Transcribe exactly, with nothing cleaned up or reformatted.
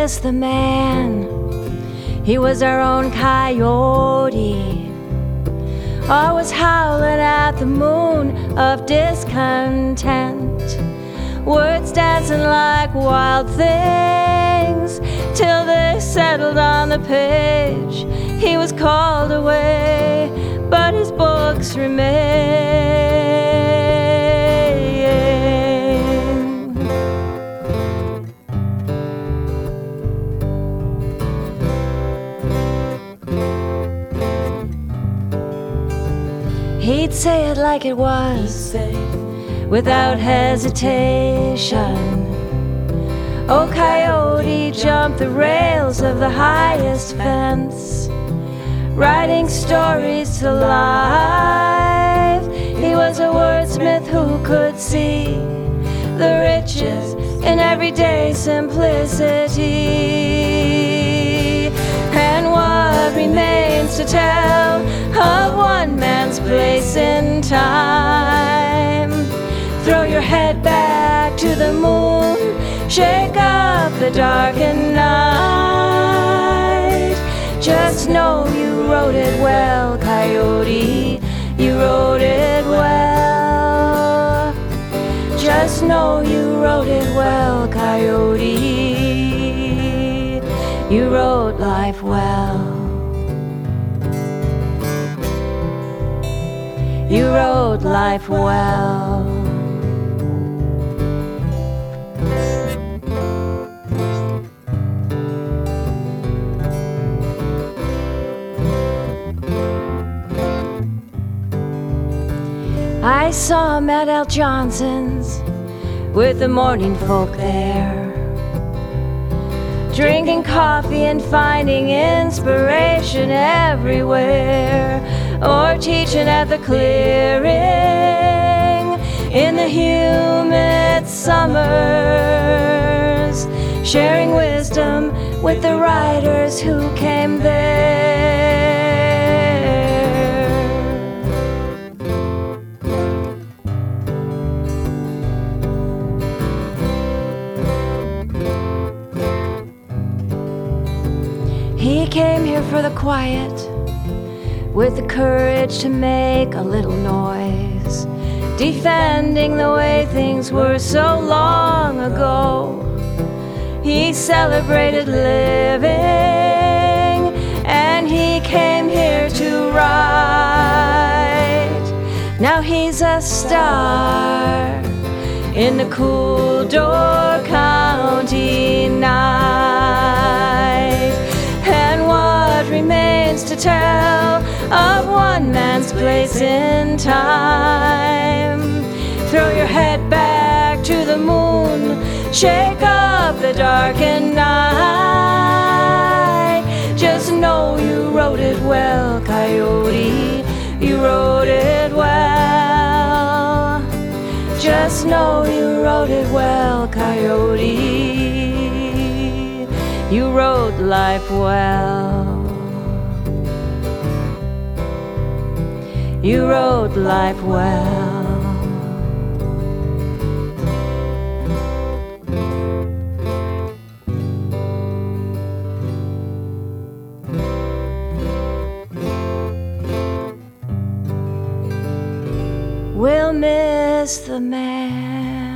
miss the man. He was our own coyote, always howling at the moon of discontent, words dancing like wild things till they settled on the page. He was called away, but his books remain. He'd say it like it was, without hesitation. Oh, coyote jumped the rails of the highest fence, writing stories to life. He was a wordsmith who could see the riches in everyday simplicity. And what remains to tell of one man's place in time? Throw your head back to the moon, shake up the darkened night. Just know you wrote it well, coyote, you wrote it well. Just know you wrote it well, coyote, you wrote life well. You wrote life well. I saw him at Al Johnson's with the morning folk there, drinking coffee and finding inspiration everywhere, or teaching at the clearing in the humid summers, sharing wisdom with the writers who came there. He came here for the quiet, with the courage to make a little noise, defending the way things were so long ago. He celebrated living, and he came here to write. Now he's a star in the cool Door County night. And what remains to tell of one man's place in time? Throw your head back to the moon, shake up the darkened night. Just know you wrote it well, coyote, you wrote it well. Just know you wrote it well, coyote, you wrote life well. You wrote life well. We'll miss the man.